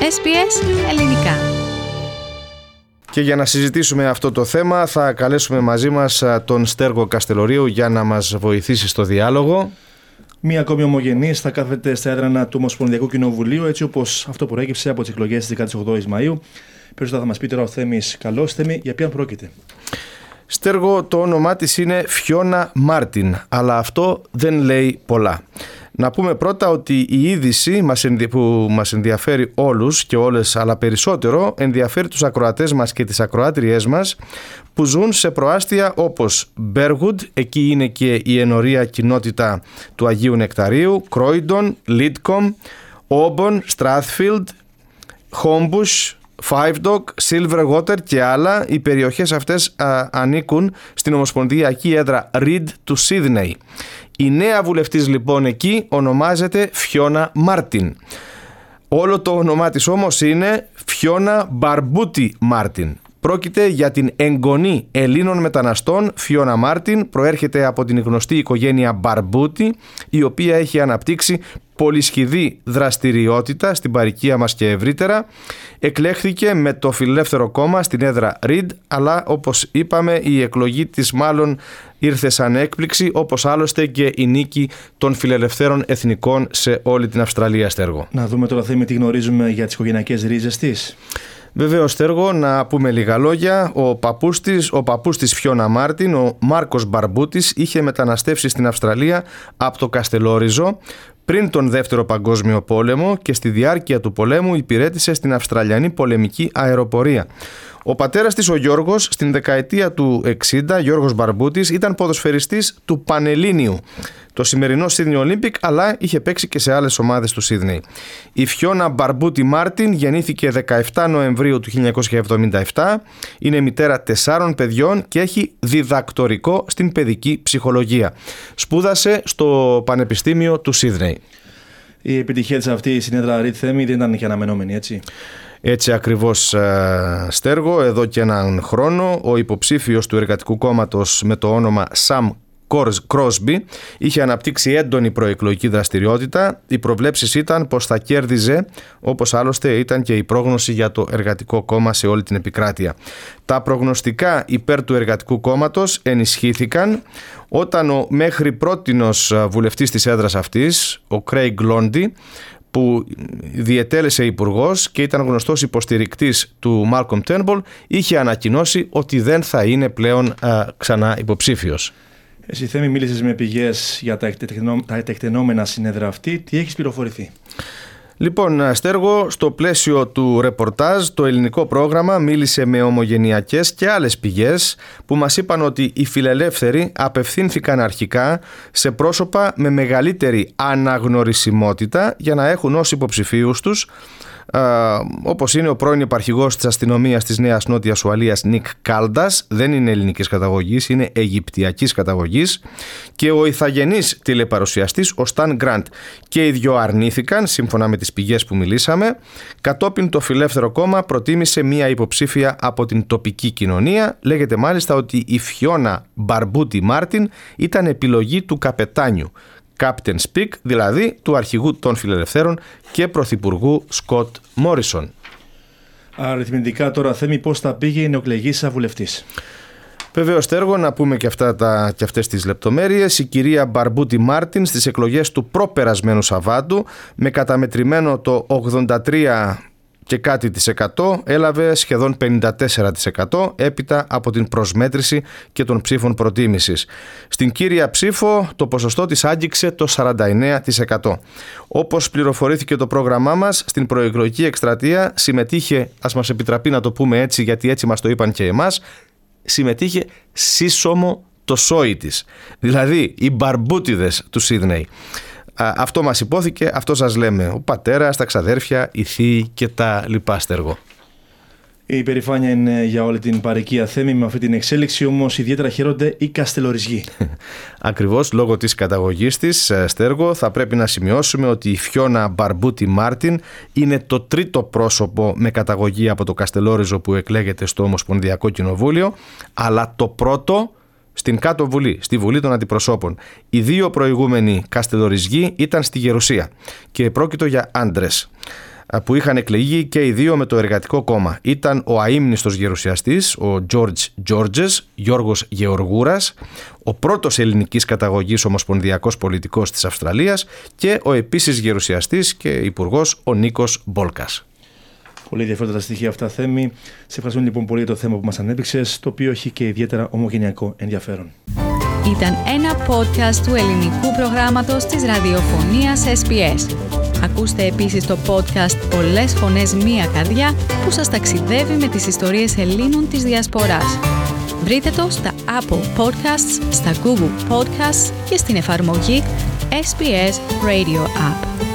SBS Ελληνικά. Και για να συζητήσουμε αυτό το θέμα θα καλέσουμε μαζί μας τον Στέργο Καστελορίου για να μας βοηθήσει στο διάλογο. Μία ακόμη ομογενής θα κάθεται στα έδρανα του Ομοσπονδιακού Κοινοβουλίου, έτσι όπως αυτό προέκυψε από τις εκλογές της 18ης Μαΐου. Περισσότερα θα μας πει τώρα ο Θέμης. Καλώς, Θέμη, για ποιον πρόκειται? Στέργο, το όνομά της είναι Φιώνα Μάρτιν, αλλά αυτό δεν λέει πολλά. Να πούμε πρώτα ότι η είδηση που μας ενδιαφέρει όλους και όλες, αλλά περισσότερο ενδιαφέρει τους ακροατές μας και τις ακροάτριές μας που ζουν σε προάστια όπως Μπέργουντ, εκεί είναι και η ενορία κοινότητα του Αγίου Νεκταρίου, Κρόιντον, Λίτκομ, Όμπον, Στράθφιλντ, Χόμπους, Fivedock, Silverwater και άλλα. Οι περιοχές αυτές ανήκουν στην ομοσπονδιακή έδρα Reed του Σίδνεϊ. Η νέα βουλευτής λοιπόν εκεί ονομάζεται Φιώνα Μάρτιν. Όλο το όνομά της όμως είναι Φιώνα Μπαρμπούτι Μάρτιν. Πρόκειται για την εγγονή Ελλήνων μεταναστών. Φιώνα Μάρτιν προέρχεται από την γνωστή οικογένεια Μπαρμπούτι, η οποία έχει αναπτύξει πολυσχηδή δραστηριότητα στην παροικία μας και ευρύτερα. Εκλέχθηκε με το Φιλελεύθερο Κόμμα στην έδρα Reed, αλλά όπως είπαμε η εκλογή της μάλλον ήρθε σαν έκπληξη, όπως άλλωστε και η νίκη των φιλελευθέρων εθνικών σε όλη την Αυστραλία, Στέργο. Να δούμε τώρα, Θέμη, τι γνωρίζουμε για τις οικογενειακές ρίζες της. Βεβαίως, Στέργο, να πούμε λίγα λόγια. Ο παππούς της Φιώνα Μάρτιν, ο Μάρκος Μπαρμπούτης, είχε μεταναστεύσει στην Αυστραλία από το Καστελόριζο πριν τον Δεύτερο Παγκόσμιο Πόλεμο και στη διάρκεια του πολέμου υπηρέτησε στην Αυστραλιανή πολεμική αεροπορία. Ο πατέρας της, ο Γιώργος, στην δεκαετία του 60, Γιώργος Μπαρμπούτης, ήταν ποδοσφαιριστής του Πανελλήνιου, το σημερινό Sydney Olympic, αλλά είχε παίξει και σε άλλες ομάδες του Σίδνεϊ. Η Φιώνα Μπαρμπούτι Μάρτιν γεννήθηκε 17 Νοεμβρίου του 1977, είναι μητέρα 4 παιδιών και έχει διδακτορικό στην παιδική ψυχολογία. Σπούδασε στο Πανεπιστήμιο του Σίδνεϊ. Η επιτυχία της αυτή στην έδρα Reed, Θέμη, δεν ήταν και αναμενόμενη, έτσι? Έτσι ακριβώς, Στέργο. Εδώ και έναν χρόνο ο υποψήφιος του Εργατικού Κόμματος με το όνομα Sam Κρόσμπι είχε αναπτύξει έντονη προεκλογική δραστηριότητα. Οι προβλέψεις ήταν πως θα κέρδιζε, όπως άλλωστε ήταν και η πρόγνωση για το Εργατικό Κόμμα σε όλη την επικράτεια. Τα προγνωστικά υπέρ του Εργατικού Κόμματος ενισχύθηκαν όταν ο μέχρι πρότινος βουλευτής της έδρας αυτής, ο Κρέιγκ Λόντι, που διετέλεσε υπουργός και ήταν γνωστός υποστηρικτής του Μάλκομ Τέρνμπολ, είχε ανακοινώσει ότι δεν θα είναι πλέον ξανά υποψήφιος. Εσύ, Θέμη, μίλησες με πηγές για τα εκτενόμενα συνέδρα αυτή. Τι έχεις πληροφορηθεί? Λοιπόν, Στέργο, στο πλαίσιο του ρεπορτάζ, το ελληνικό πρόγραμμα μίλησε με ομογενειακές και άλλες πηγές που μας είπαν ότι οι φιλελεύθεροι απευθύνθηκαν αρχικά σε πρόσωπα με μεγαλύτερη αναγνωρισιμότητα για να έχουν ως υποψηφίους τους, όπως είναι ο πρώην υπαρχηγός της αστυνομίας της Νέας Νότιας Ουαλίας Νικ Κάλντας, δεν είναι ελληνικής καταγωγής, είναι αιγυπτιακής καταγωγής, και ο ηθαγενής τηλεπαρουσιαστής ο Σταν Γκραντ. Και οι δυο αρνήθηκαν, σύμφωνα με τις πηγές που μιλήσαμε. Κατόπιν το Φιλελεύθερο Κόμμα προτίμησε μία υποψήφια από την τοπική κοινωνία. Λέγεται μάλιστα ότι η Φιώνα Μπαρμπούτι Μάρτιν ήταν επιλογή του καπετάνιου Captain Speak, δηλαδή του αρχηγού των φιλελευθέρων και πρωθυπουργού Σκοτ Μόρισον. Αριθμητικά τώρα, Θέμη, πώς θα πήγε η νεοεκλεγής βουλευτής? Βεβαίως, Στέργο, να πούμε και αυτές τις λεπτομέρειες. Η κυρία Μπαρμπούτι Μάρτιν στις εκλογές του προπερασμένου Σαββάτου με καταμετρημένο το 83 και κάτι της 100 έλαβε σχεδόν 54% έπειτα από την προσμέτρηση και των ψήφων προτίμησης. Στην κύρια ψήφο το ποσοστό της άγγιξε το 49%. Όπως πληροφορήθηκε το πρόγραμμά μας, στην προεκλογική εκστρατεία συμμετείχε, ας μας επιτραπεί να το πούμε έτσι γιατί έτσι μας το είπαν και εμάς, συμμετείχε σύσσωμο το σόι της, δηλαδή οι μπαρμπούτιδες του Σίδνεϊ. Αυτό μας υπόθηκε, αυτό σας λέμε. Ο πατέρας, τα ξαδέρφια, οι θείοι και τα λοιπά, Στέργο. Η υπερηφάνεια είναι για όλη την παροικία, Θέμη. Με αυτή την εξέλιξη όμως ιδιαίτερα χαίρονται οι καστελοριζοί. Ακριβώς, λόγω της καταγωγής της, Στέργο, θα πρέπει να σημειώσουμε ότι η Φιώνα Μπαρμπούτι Μάρτιν είναι το τρίτο πρόσωπο με καταγωγή από το Καστελόριζο που εκλέγεται στο Ομοσπονδιακό Κοινοβούλιο, αλλά το πρώτο στην κάτω βουλή, στη Βουλή των Αντιπροσώπων. Οι δύο προηγούμενοι καστελοριζοί ήταν στη Γερουσία και πρόκειτο για άντρες. που είχαν εκλεγεί και οι δύο με το Εργατικό Κόμμα. Ήταν ο αείμνηστος γερουσιαστής, ο Γιώργος Γεωργούρας, ο πρώτος ελληνικής καταγωγής ομοσπονδιακός πολιτικός της Αυστραλίας και ο επίσης γερουσιαστής και υπουργός ο Νίκος Μπόλκας. Πολύ ενδιαφέροντα τα στοιχεία αυτά, Θέμη. Σε ευχαριστούμε λοιπόν πολύ για το θέμα που μας ανέπτυξες, το οποίο έχει και ιδιαίτερα ομογενειακό ενδιαφέρον. Ήταν ένα podcast του ελληνικού προγράμματος της ραδιοφωνίας SBS. Ακούστε επίσης το podcast «Πολλές φωνές, μία καρδιά» που σας ταξιδεύει με τις ιστορίες Ελλήνων της Διασποράς. Βρείτε το στα Apple Podcasts, στα Google Podcasts και στην εφαρμογή SBS Radio App.